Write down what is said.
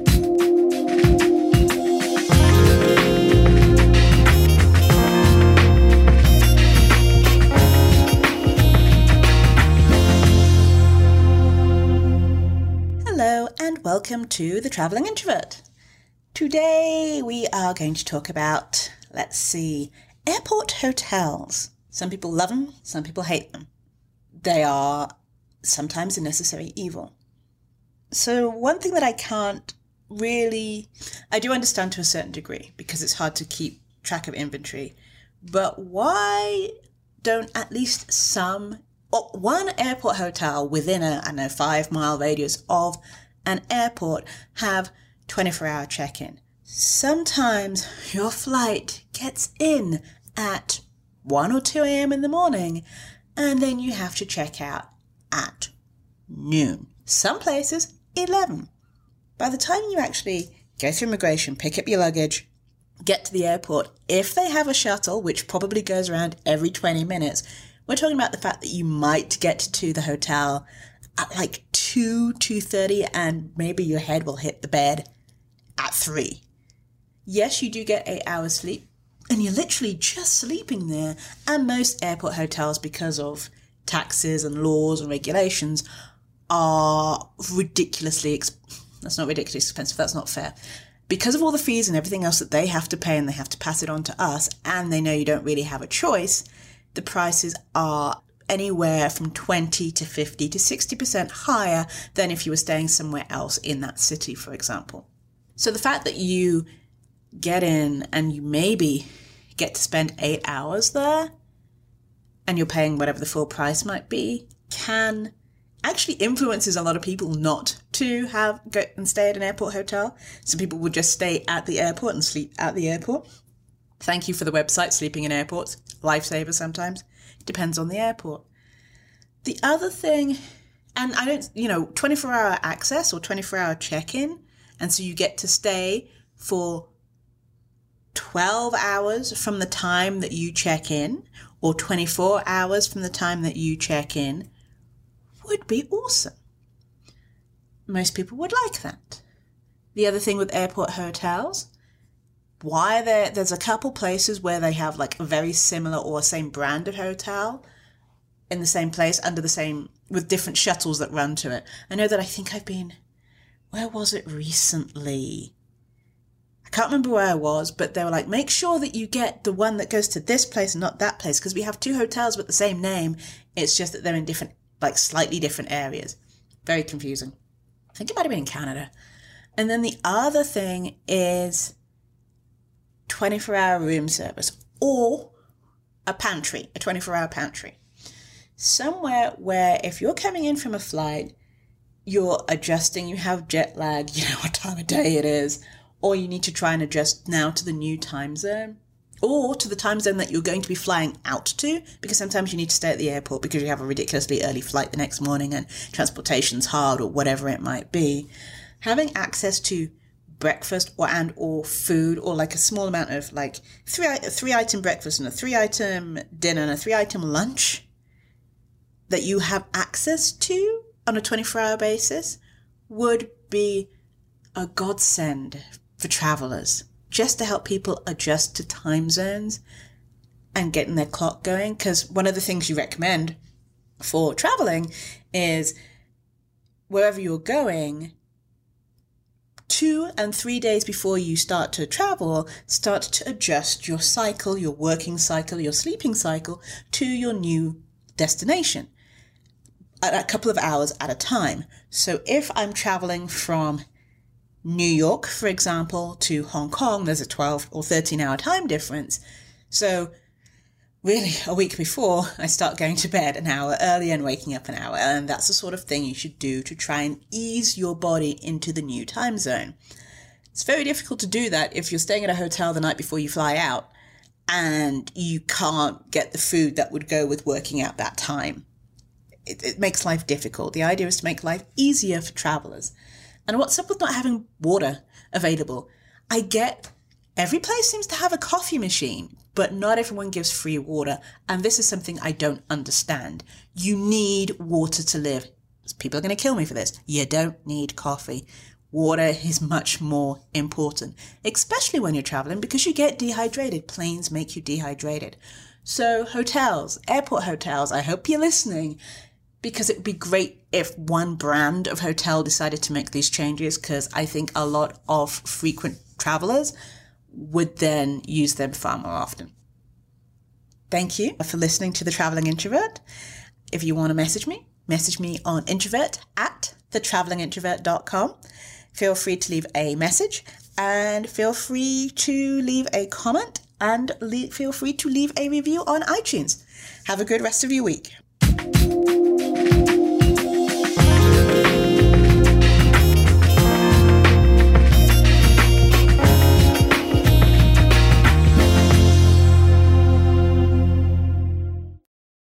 Welcome to The Travelling Introvert. Today we are going to talk about, airport hotels. Some people love them, some people hate them. They are sometimes a necessary evil. So one thing that I do understand to a certain degree because it's hard to keep track of inventory, but why don't at least one airport hotel within a 5-mile radius of an airport have 24-hour check-in? Sometimes your flight gets in at 1 or 2 a.m. in the morning, and then you have to check out at noon. Some places, 11. By the time you actually go through immigration, pick up your luggage, get to the airport, if they have a shuttle, which probably goes around every 20 minutes, we're talking about the fact that you might get to the hotel at like 2:30, and maybe your head will hit the bed at 3. Yes, you do get 8 hours sleep, and you're literally just sleeping there. And most airport hotels, because of taxes and laws and regulations, are that's not ridiculously expensive, that's not fair. Because of all the fees and everything else that they have to pay, and they have to pass it on to us, and they know you don't really have a choice, the prices are anywhere from 20 to 50 to 60% higher than if you were staying somewhere else in that city, for example. So the fact that you get in and you maybe get to spend 8 hours there and you're paying whatever the full price might be can actually influences a lot of people not to go and stay at an airport hotel. Some people would just stay at the airport and sleep at the airport. Thank you for the website, Sleeping in Airports. Lifesaver sometimes. Depends on the airport. The other thing, and 24-hour access or 24-hour check-in, and so you get to stay for 12 hours from the time that you check in, or 24 hours from the time that you check in, would be awesome. Most people would like that. The other thing with airport hotels, there's a couple places where they have like a very similar or same brand of hotel in the same place with different shuttles that run to it. I know that where was it recently? I can't remember where I was, but they were like, make sure that you get the one that goes to this place and not that place, because we have 2 hotels with the same name. It's just that they're in different, slightly different areas. Very confusing. I think it might have been in Canada. And then the other thing is 24-hour room service or a 24-hour pantry. Somewhere where if you're coming in from a flight, you're adjusting, you have jet lag, you know what time of day it is, or you need to try and adjust now to the new time zone, or to the time zone that you're going to be flying out to, because sometimes you need to stay at the airport because you have a ridiculously early flight the next morning and transportation's hard or whatever it might be. Having access to breakfast or food, or like a small amount of like 3-item breakfast and a 3-item dinner and a 3-item lunch that you have access to on a 24-hour basis would be a godsend for travelers, just to help people adjust to time zones and getting their clock going. Because one of the things you recommend for traveling is wherever you're going, 2 and 3 days before you start to travel, start to adjust your cycle, your working cycle, your sleeping cycle to your new destination at a couple of hours at a time. So if I'm traveling from New York, for example, to Hong Kong, there's a 12 or 13-hour time difference. So really, a week before, I start going to bed an hour early and waking up an hour. And that's the sort of thing you should do to try and ease your body into the new time zone. It's very difficult to do that if you're staying at a hotel the night before you fly out and you can't get the food that would go with working out that time. It makes life difficult. The idea is to make life easier for travelers. And what's up with not having water available? I get every place seems to have a coffee machine, but not everyone gives free water. And this is something I don't understand. You need water to live. People are going to kill me for this. You don't need coffee. water is much more important, especially when you're traveling, because you get dehydrated. Planes make you dehydrated. So hotels, airport hotels, I hope you're listening, because it would be great if one brand of hotel decided to make these changes, because I think a lot of frequent travelers would then use them far more often. Thank you for listening to The Traveling Introvert. If you want to message me on introvert@thetravelingintrovert.com. Feel free to leave a message, and feel free to leave a comment, and feel free to leave a review on iTunes. Have a good rest of your week.